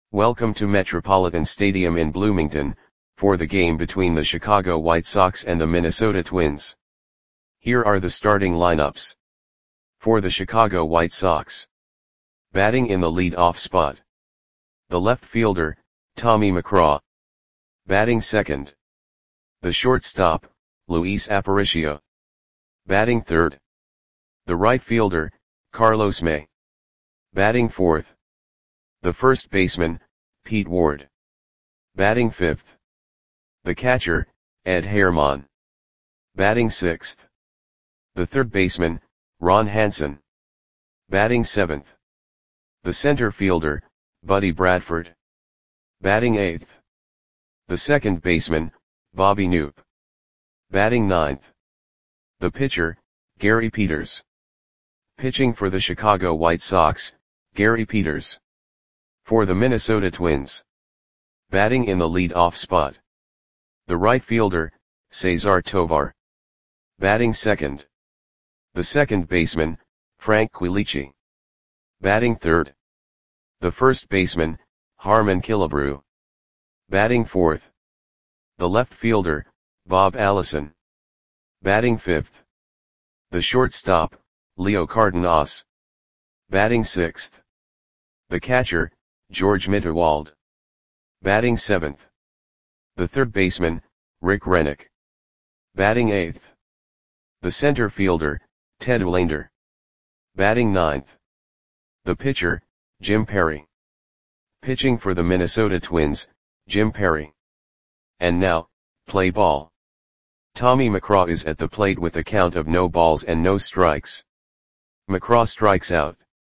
Welcome to Metropolitan Stadium in Bloomington, for the game between the Chicago White Sox and the Minnesota Twins. Here are the starting lineups. For the Chicago White Sox. Batting in the lead-off spot. The left fielder, Tommy McGraw. Batting second. The shortstop, Luis Aparicio. Batting third. The right fielder, Carlos May. Batting fourth. The first baseman, Pete Ward. Batting fifth. The catcher, Ed Herman. Batting sixth. The third baseman, Ron Hansen. Batting seventh. The center fielder, Buddy Bradford. Batting eighth. The second baseman, Bobby Knoop. Batting ninth. The pitcher, Gary Peters. Pitching for the Chicago White Sox, Gary Peters. For the Minnesota Twins. Batting in the lead-off spot. The right fielder, Cesar Tovar. Batting second. The second baseman, Frank Quilici. Batting third. The first baseman, Harmon Killebrew. Batting fourth. The left fielder, Bob Allison. Batting fifth. The shortstop, Leo Cardenas. Batting sixth. The catcher, George Mitterwald. Batting seventh. The third baseman, Rick Rennick. Batting eighth. The center fielder, Ted Olander. Batting ninth. The pitcher, Jim Perry. Pitching for the Minnesota Twins, Jim Perry. And now, play ball. Tommy McGraw is at the plate with a count of no balls and no strikes. McGraw strikes out.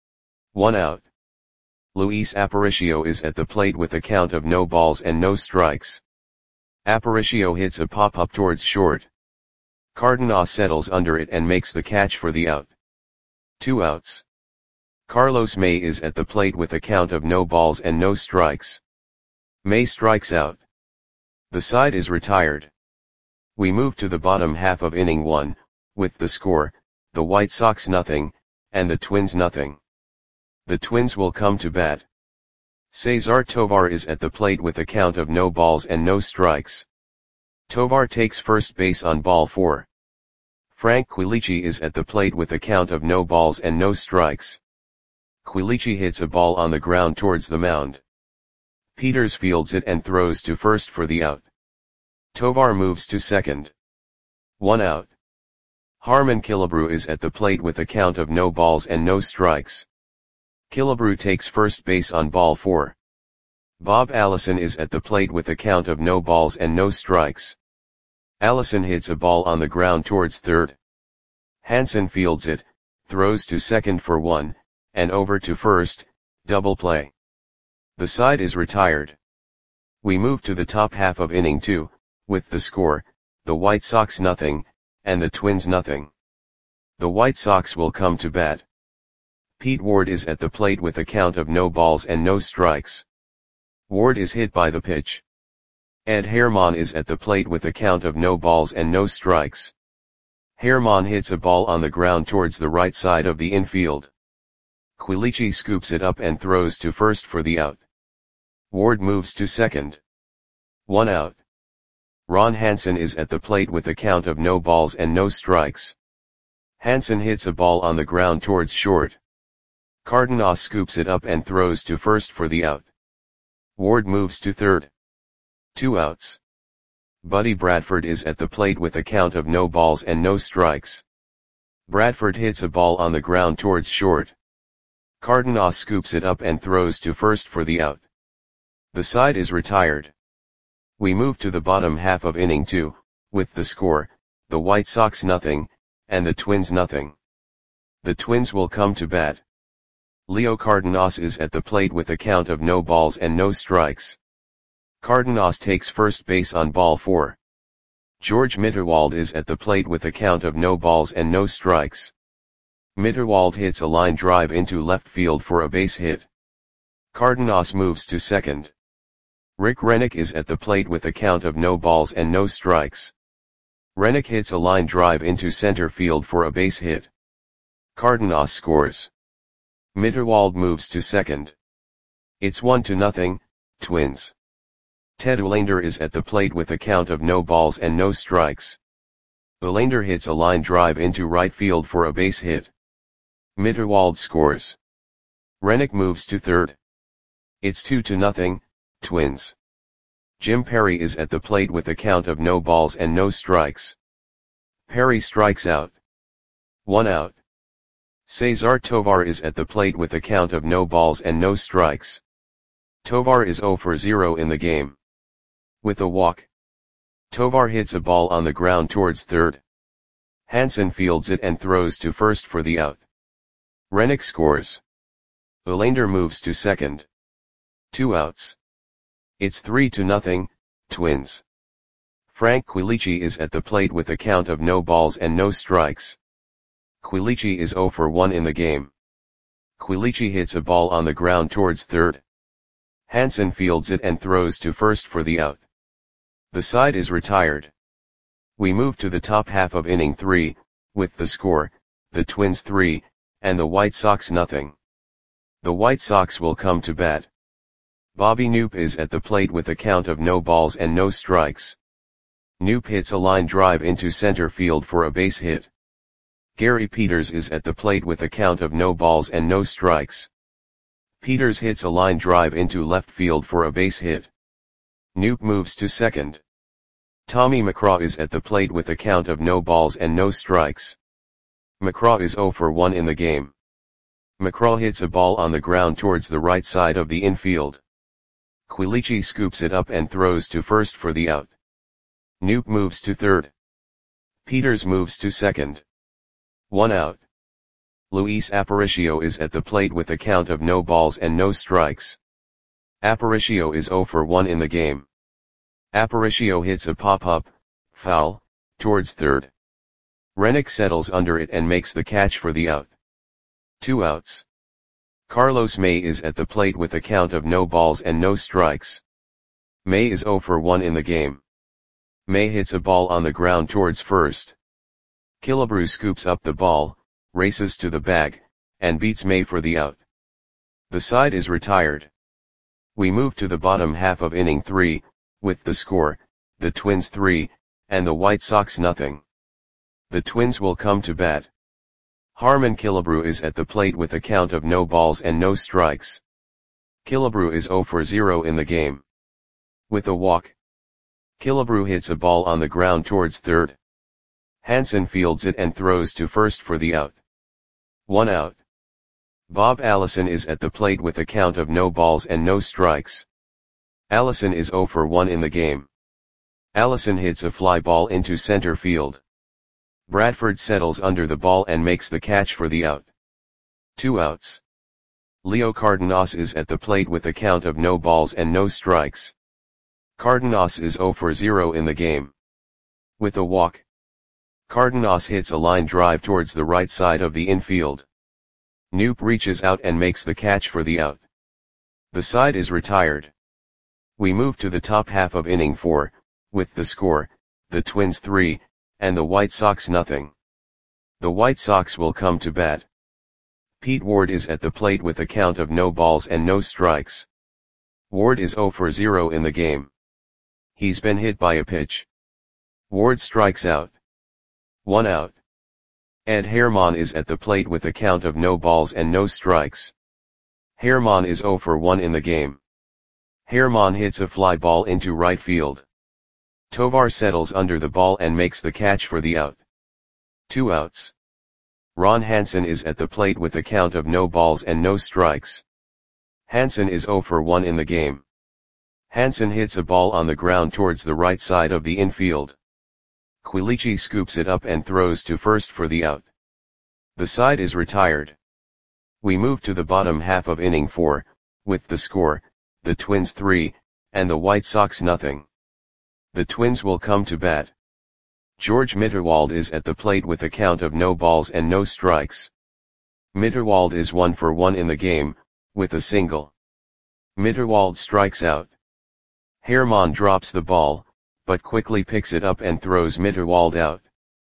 1 out. Luis Aparicio is at the plate with a count of no balls and no strikes. Aparicio hits a pop-up towards short. Cardenas settles under it and makes the catch for the out. 2 outs. Carlos May is at the plate with a count of no balls and no strikes. May strikes out. The side is retired. We move to the bottom half of inning 1, with the score, the White Sox 0, and the Twins 0. The Twins will come to bat. Cesar Tovar is at the plate with a count of no balls and no strikes. Tovar takes first base on ball 4. Frank Quilici is at the plate with a count of no balls and no strikes. Quilici hits a ball on the ground towards the mound. Peters fields it and throws to first for the out. Tovar moves to second. 1 out. Harmon Killebrew is at the plate with a count of no balls and no strikes. Killebrew takes first base on ball 4. Bob Allison is at the plate with a count of no balls and no strikes. Allison hits a ball on the ground towards third. Hansen fields it, throws to second for 1, and over to first, double play. The side is retired. We move to the top half of inning 2, with the score, the White Sox 0, and the Twins 0. The White Sox will come to bat. Pete Ward is at the plate with a count of no balls and no strikes. Ward is hit by the pitch. Ed Herman is at the plate with a count of no balls and no strikes. Herman hits a ball on the ground towards the right side of the infield. Quilici scoops it up and throws to first for the out. Ward moves to second. 1 out. Ron Hansen is at the plate with a count of no balls and no strikes. Hansen hits a ball on the ground towards short. Cardenas scoops it up and throws to first for the out. Ward moves to third. 2 outs. Buddy Bradford is at the plate with a count of no balls and no strikes. Bradford hits a ball on the ground towards short. Cardenas scoops it up and throws to first for the out. The side is retired. We move to the bottom half of inning 2, with the score, the White Sox 0, and the Twins 0. The Twins will come to bat. Leo Cardenas is at the plate with a count of no balls and no strikes. Cardenas takes first base on ball 4. George Mitterwald is at the plate with a count of no balls and no strikes. Mitterwald hits a line drive into left field for a base hit. Cardenas moves to second. Rick Rennick is at the plate with a count of no balls and no strikes. Rennick hits a line drive into center field for a base hit. Cardenas scores. Mitterwald moves to second. It's 1-0, Twins. Ted Uhlaender is at the plate with a count of no balls and no strikes. Uhlaender hits a line drive into right field for a base hit. Mitterwald scores. Rennick moves to third. It's 2-0, Twins. Jim Perry is at the plate with a count of no balls and no strikes. Perry strikes out. 1 out. Cesar Tovar is at the plate with a count of no balls and no strikes. Tovar is 0 for 0 in the game. With a walk. Tovar hits a ball on the ground towards third. Hansen fields it and throws to first for the out. Rennick scores. Uhlaender moves to second. 2 outs. It's 3-0, Twins. Frank Quilici is at the plate with a count of no balls and no strikes. Quilici is 0 for 1 in the game. Quilici hits a ball on the ground towards third. Hansen fields it and throws to first for the out. The side is retired. We move to the top half of inning 3, with the score, the Twins 3, and the White Sox 0. The White Sox will come to bat. Bobby Knoop is at the plate with a count of no balls and no strikes. Knoop hits a line drive into center field for a base hit. Gary Peters is at the plate with a count of no balls and no strikes. Peters hits a line drive into left field for a base hit. Knoop moves to second. Tommy McCraw is at the plate with a count of no balls and no strikes. McCraw is 0 for 1 in the game. McCraw hits a ball on the ground towards the right side of the infield. Quilici scoops it up and throws to first for the out. Knoop moves to third. Peters moves to second. 1 out. Luis Aparicio is at the plate with a count of no balls and no strikes. Aparicio is 0 for 1 in the game. Aparicio hits a pop-up, foul, towards third. Rennick settles under it and makes the catch for the out. 2 outs. Carlos May is at the plate with a count of no balls and no strikes. May is 0 for 1 in the game. May hits a ball on the ground towards first. Killebrew scoops up the ball, races to the bag, and beats May for the out. The side is retired. We move to the bottom half of inning 3, with the score, the Twins 3, and the White Sox 0. The Twins will come to bat. Harmon Killebrew is at the plate with a count of no balls and no strikes. Killebrew is 0 for 0 in the game. With a walk. Killebrew hits a ball on the ground towards third. Hansen fields it and throws to first for the out. 1 out. Bob Allison is at the plate with a count of no balls and no strikes. Allison is 0 for 1 in the game. Allison hits a fly ball into center field. Bradford settles under the ball and makes the catch for the out. 2 outs. Leo Cardenas is at the plate with a count of no balls and no strikes. Cardenas is 0 for 0 in the game. With a walk. Cardenas hits a line drive towards the right side of the infield. Knoop reaches out and makes the catch for the out. The side is retired. We move to the top half of inning 4, with the score, the Twins 3, and the White Sox 0. The White Sox will come to bat. Pete Ward is at the plate with a count of no balls and no strikes. Ward is 0 for 0 in the game. He's been hit by a pitch. Ward strikes out. 1 out. Ed Herman is at the plate with a count of no balls and no strikes. Herman is 0 for 1 in the game. Herman hits a fly ball into right field. Tovar settles under the ball and makes the catch for the out. 2 outs. Ron Hansen is at the plate with a count of no balls and no strikes. Hansen is 0 for 1 in the game. Hansen hits a ball on the ground towards the right side of the infield. Quilici scoops it up and throws to first for the out. The side is retired. We move to the bottom half of inning 4, with the score, the Twins 3, and the White Sox 0. The Twins will come to bat. George Mitterwald is at the plate with a count of no balls and no strikes. Mitterwald is 1 for 1 in the game, with a single. Mitterwald strikes out. Herman drops the ball, but quickly picks it up and throws Mitterwald out.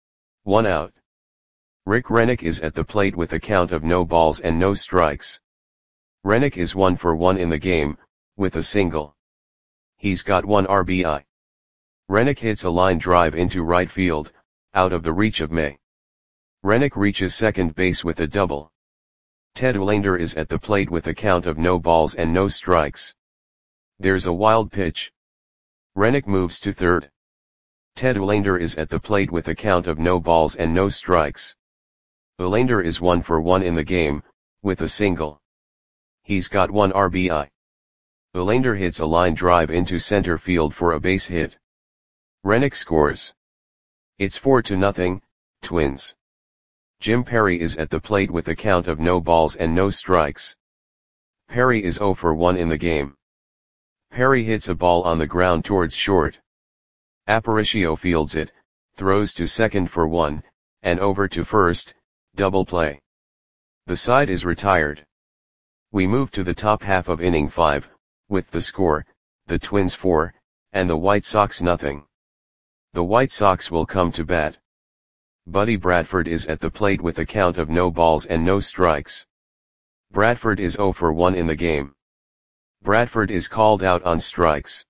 1 out. Rick Rennick is at the plate with a count of no balls and no strikes. Rennick is 1 for 1 in the game, with a single. He's got 1 RBI. Rennick hits a line drive into right field, out of the reach of May. Rennick reaches second base with a double. Ted Olander is at the plate with a count of no balls and no strikes. There's a wild pitch. Rennick moves to third. Ted Olander is at the plate with a count of no balls and no strikes. Olander is 1 for 1 in the game, with a single. He's got 1 RBI. Olander hits a line drive into center field for a base hit. Rennick scores. It's 4-0, Twins. Jim Perry is at the plate with a count of no balls and no strikes. Perry is 0 for 1 in the game. Perry hits a ball on the ground towards short. Aparicio fields it, throws to second for 1, and over to first, double play. The side is retired. We move to the top half of inning 5, with the score, the Twins 4, and the White Sox nothing. The White Sox will come to bat. Buddy Bradford is at the plate with a count of no balls and no strikes. Bradford is 0 for 1 in the game. Bradford is called out on strikes.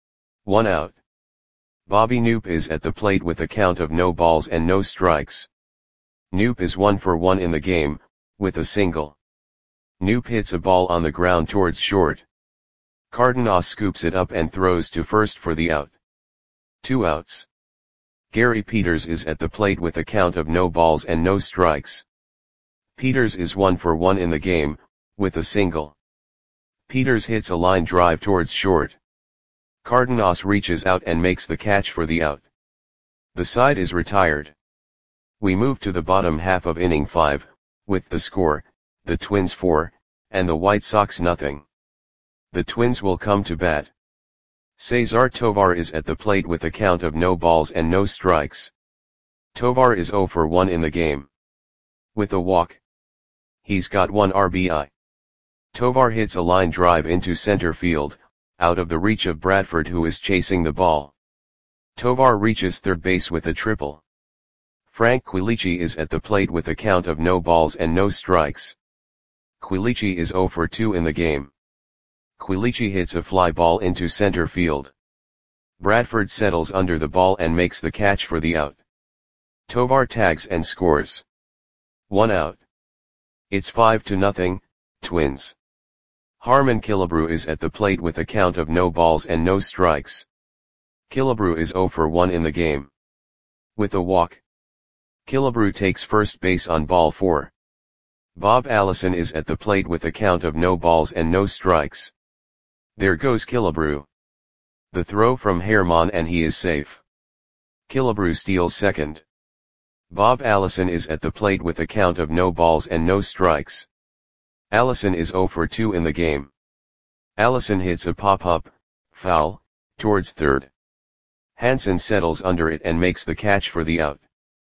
1 out. Bobby Knoop is at the plate with a count of no balls and no strikes. Knoop is 1 for 1 in the game, with a single. Knoop hits a ball on the ground towards short. Cardenas scoops it up and throws to first for the out. 2 outs. Gary Peters is at the plate with a count of no balls and no strikes. Peters is 1 for 1 in the game, with a single. Peters hits a line drive towards short. Cardenas reaches out and makes the catch for the out. The side is retired. We move to the bottom half of inning 5, with the score, the Twins 4, and the White Sox nothing. The Twins will come to bat. Cesar Tovar is at the plate with a count of no balls and no strikes. Tovar is 0 for 1 in the game. With a walk. He's got 1 RBI. Tovar hits a line drive into center field, out of the reach of Bradford who is chasing the ball. Tovar reaches third base with a triple. Frank Quilici is at the plate with a count of no balls and no strikes. Quilici is 0 for 2 in the game. Quilici hits a fly ball into center field. Bradford settles under the ball and makes the catch for the out. Tovar tags and scores. 1 out. It's 5-0, Twins. Harmon Killebrew is at the plate with a count of no balls and no strikes. Killebrew is 0 for 1 in the game. With a walk. Killebrew takes first base on ball 4. Bob Allison is at the plate with a count of no balls and no strikes. There goes Killebrew. The throw from Herman and he is safe. Killebrew steals second. Bob Allison is at the plate with a count of no balls and no strikes. Allison is 0 for 2 in the game. Allison hits a pop-up, foul, towards third. Hansen settles under it and makes the catch for the out.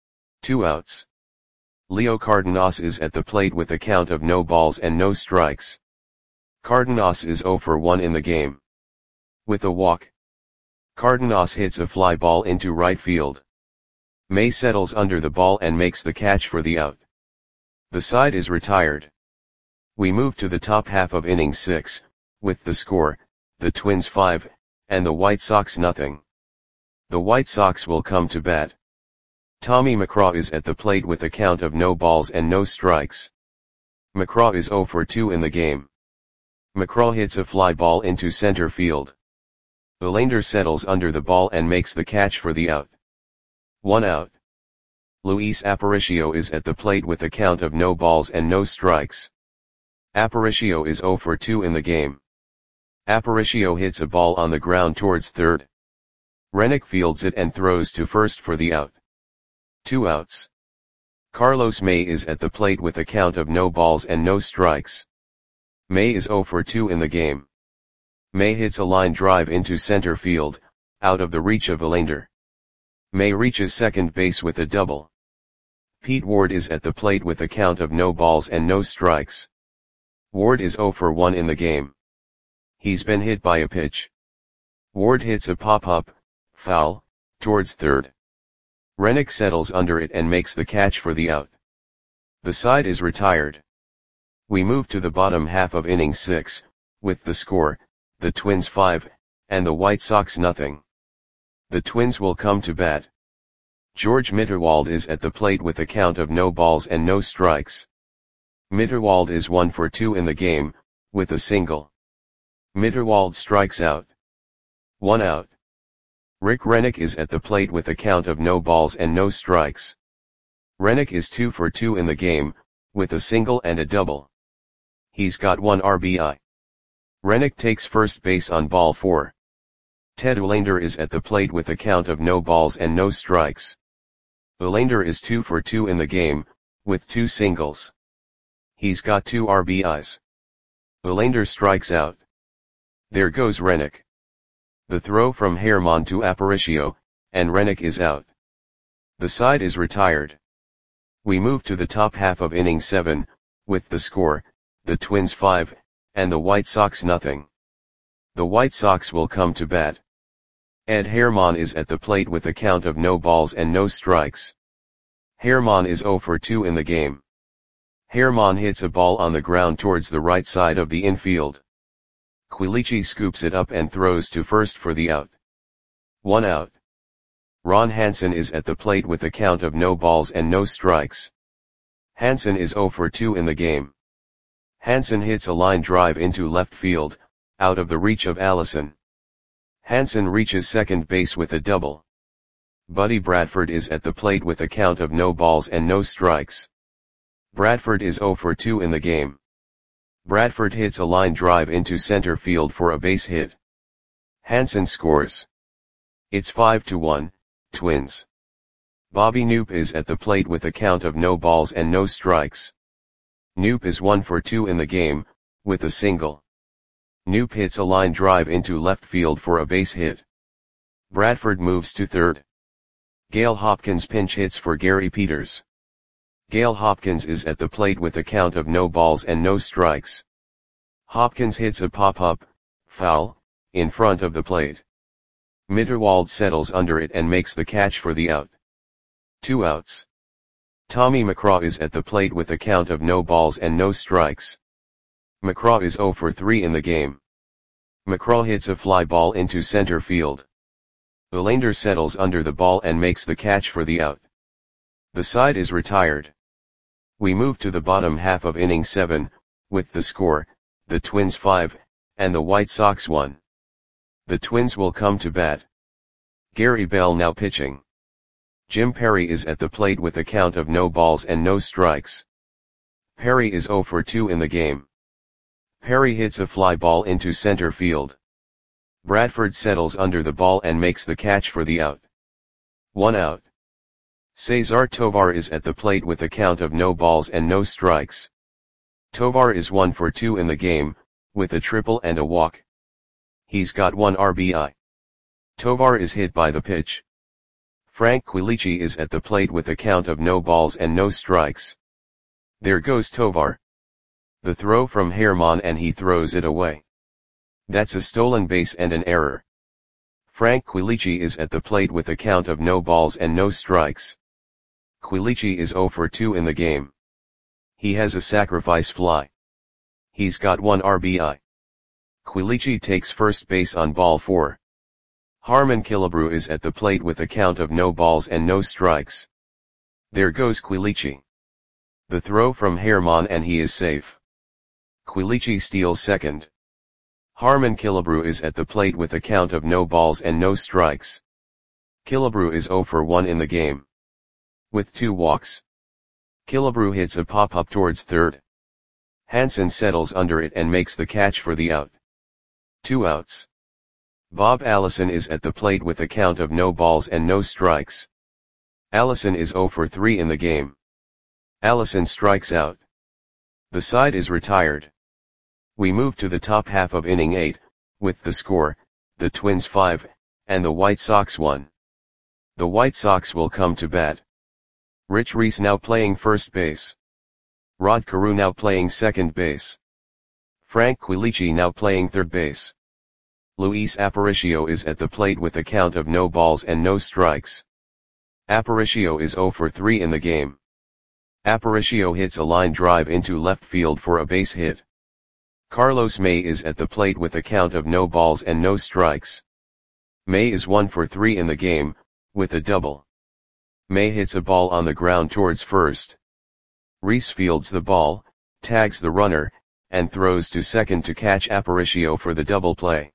2 outs. Leo Cardenas is at the plate with a count of no balls and no strikes. Cardenas is 0 for 1 in the game. With a walk. Cardenas hits a fly ball into right field. May settles under the ball and makes the catch for the out. The side is retired. We move to the top half of inning 6, with the score, the Twins 5, and the White Sox nothing. The White Sox will come to bat. Tommy McCraw is at the plate with a count of no balls and no strikes. McCraw is 0 for 2 in the game. McCraw hits a fly ball into center field. Olander settles under the ball and makes the catch for the out. 1 out. Luis Aparicio is at the plate with a count of no balls and no strikes. Aparicio is 0 for 2 in the game. Aparicio hits a ball on the ground towards third. Rennick fields it and throws to first for the out. 2 outs. Carlos May is at the plate with a count of no balls and no strikes. May is 0 for 2 in the game. May hits a line drive into center field, out of the reach of Olander. May reaches second base with a double. Pete Ward is at the plate with a count of no balls and no strikes. Ward is 0 for 1 in the game. He's been hit by a pitch. Ward hits a pop-up, foul, towards third. Rennick settles under it and makes the catch for the out. The side is retired. We move to the bottom half of inning 6, with the score, the Twins 5, and the White Sox nothing. The Twins will come to bat. George Mitterwald is at the plate with a count of no balls and no strikes. Mitterwald is 1 for 2 in the game, with a single. Mitterwald strikes out. 1 out. Rick Rennick is at the plate with a count of no balls and no strikes. Rennick is 2 for 2 in the game, with a single and a double. He's got 1 RBI. Rennick takes first base on ball 4. Ted Olander is at the plate with a count of no balls and no strikes. Olander is 2 for 2 in the game, with 2 singles. He's got 2 RBIs. Olander strikes out. There goes Rennick. The throw from Herman to Aparicio, and Rennick is out. The side is retired. We move to the top half of inning 7, with the score, the Twins 5, and the White Sox nothing. The White Sox will come to bat. Ed Herman is at the plate with a count of no balls and no strikes. Herman is 0 for 2 in the game. Herman hits a ball on the ground towards the right side of the infield. Quilici scoops it up and throws to first for the out. 1 out. Ron Hansen is at the plate with a count of no balls and no strikes. Hansen is 0 for 2 in the game. Hansen hits a line drive into left field, out of the reach of Allison. Hansen reaches second base with a double. Buddy Bradford is at the plate with a count of no balls and no strikes. Bradford is 0 for 2 in the game. Bradford hits a line drive into center field for a base hit. Hansen scores. It's 5-1, Twins. Bobby Knoop is at the plate with a count of no balls and no strikes. Knoop is 1 for 2 in the game, with a single. Knoop hits a line drive into left field for a base hit. Bradford moves to third. Gale Hopkins pinch hits for Gary Peters. Gale Hopkins is at the plate with a count of no balls and no strikes. Hopkins hits a pop-up, foul, in front of the plate. Mitterwald settles under it and makes the catch for the out. 2 outs. Tommy McCraw is at the plate with a count of no balls and no strikes. McCraw is 0 for 3 in the game. McCraw hits a fly ball into center field. Olander settles under the ball and makes the catch for the out. The side is retired. We move to the bottom half of inning 7, with the score, the Twins 5, and the White Sox 1. The Twins will come to bat. Gary Bell now pitching. Jim Perry is at the plate with a count of no balls and no strikes. Perry is 0 for 2 in the game. Perry hits a fly ball into center field. Bradford settles under the ball and makes the catch for the out. 1 out. Cesar Tovar is at the plate with a count of no balls and no strikes. Tovar is 1 for 2 in the game, with a triple and a walk. He's got 1 RBI. Tovar is hit by the pitch. Frank Quilici is at the plate with a count of no balls and no strikes. There goes Tovar. The throw from Herman and he throws it away. That's a stolen base and an error. Frank Quilici is at the plate with a count of no balls and no strikes. Quilici is 0 for 2 in the game. He has a sacrifice fly. He's got 1 RBI. Quilici takes first base on ball 4. Harmon Killebrew is at the plate with a count of no balls and no strikes. There goes Quilici. The throw from Herman and he is safe. Quilici steals second. Harmon Killebrew is at the plate with a count of no balls and no strikes. Killebrew is 0 for 1 in the game. With 2 walks. Killebrew hits a pop-up towards third. Hansen settles under it and makes the catch for the out. 2 outs. Bob Allison is at the plate with a count of no balls and no strikes. Allison is 0 for 3 in the game. Allison strikes out. The side is retired. We move to the top half of inning 8, with the score, the Twins 5, and the White Sox 1. The White Sox will come to bat. Rich Reese now playing first base. Rod Carew now playing second base. Frank Quilici now playing third base. Luis Aparicio is at the plate with a count of no balls and no strikes. Aparicio is 0 for 3 in the game. Aparicio hits a line drive into left field for a base hit. Carlos May is at the plate with a count of no balls and no strikes. May is 1 for 3 in the game, with a double. May hits a ball on the ground towards first. Rhys fields the ball, tags the runner, and throws to second to catch Aparicio for the double play.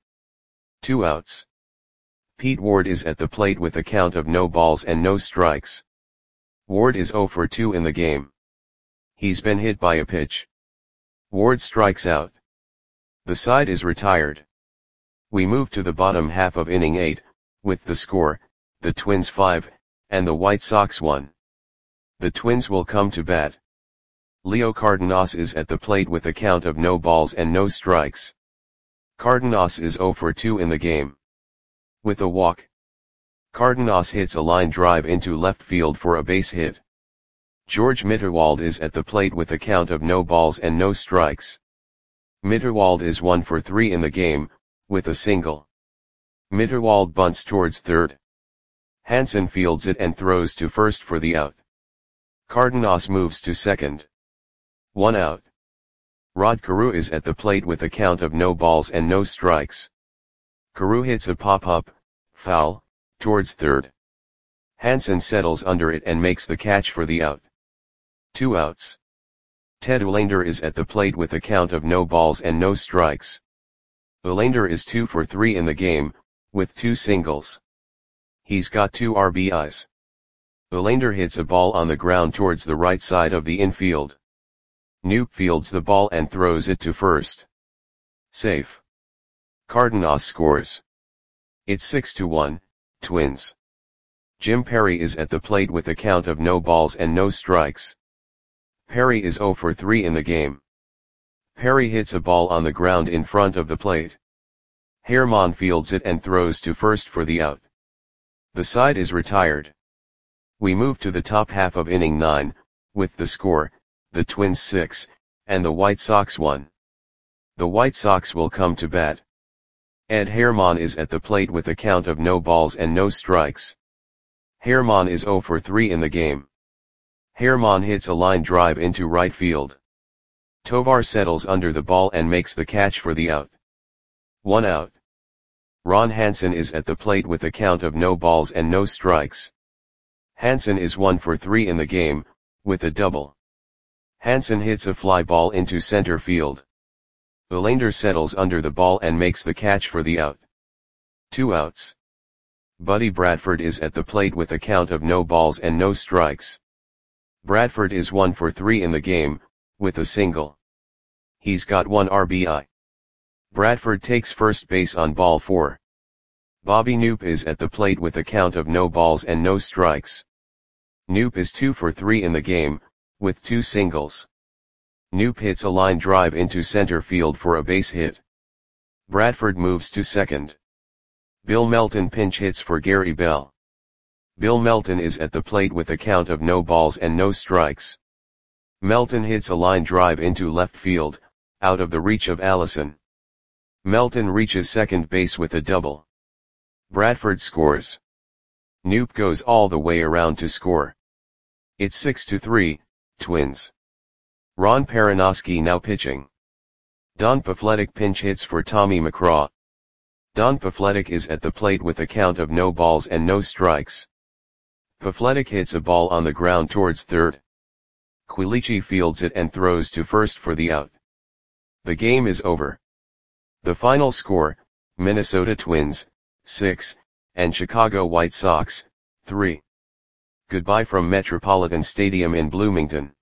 2 outs. Pete Ward is at the plate with a count of no balls and no strikes. Ward is 0 for 2 in the game. He's been hit by a pitch. Ward strikes out. The side is retired. We move to the bottom half of inning 8, with the score, the Twins 5, and the White Sox 1. The Twins will come to bat. Leo Cardenas is at the plate with a count of no balls and no strikes. Cardenas is 0 for 2 in the game. With a walk. Cardenas hits a line drive into left field for a base hit. George Mitterwald is at the plate with a count of no balls and no strikes. Mitterwald is 1 for 3 in the game, with a single. Mitterwald bunts towards third. Hansen fields it and throws to first for the out. Cardenas moves to second. 1 out. Rod Carew is at the plate with a count of no balls and no strikes. Carew hits a pop-up, foul, towards third. Hansen settles under it and makes the catch for the out. 2 outs. Ted Uhlaender is at the plate with a count of no balls and no strikes. Uhlaender is 2 for 3 in the game, with 2 singles. He's got 2 RBIs. Uhlaender hits a ball on the ground towards the right side of the infield. Knoop fields the ball and throws it to first. Safe. Cardenas scores. It's 6-1, Twins. Jim Perry is at the plate with a count of no balls and no strikes. Perry is 0 for 3 in the game. Perry hits a ball on the ground in front of the plate. Herman fields it and throws to first for the out. The side is retired. We move to the top half of inning 9, with the score, the Twins 6, and the White Sox 1. The White Sox will come to bat. Ed Herman is at the plate with a count of no balls and no strikes. Herman is 0 for 3 in the game. Herman hits a line drive into right field. Tovar settles under the ball and makes the catch for the out. 1 out. Ron Hansen is at the plate with a count of no balls and no strikes. Hansen is 1 for 3 in the game, with a double. Hansen hits a fly ball into center field. Uhlaender settles under the ball and makes the catch for the out. 2 outs. Buddy Bradford is at the plate with a count of no balls and no strikes. Bradford is 1 for 3 in the game, with a single. He's got 1 RBI. Bradford takes first base on ball 4. Bobby Knoop is at the plate with a count of no balls and no strikes. Knoop is 2 for 3 in the game, with 2 singles. Knoop hits a line drive into center field for a base hit. Bradford moves to second. Bill Melton pinch hits for Gary Bell. Bill Melton is at the plate with a count of no balls and no strikes. Melton hits a line drive into left field, out of the reach of Allison. Melton reaches second base with a double. Bradford scores. Knoop goes all the way around to score. It's 6-3, Twins. Ron Perranoski now pitching. Don Pafletic pinch hits for Tommy McCraw. Don Pafletic is at the plate with a count of no balls and no strikes. Pafletic hits a ball on the ground towards third. Quilici fields it and throws to first for the out. The game is over. The final score, Minnesota Twins, 6, and Chicago White Sox, 3. Goodbye from Metropolitan Stadium in Bloomington.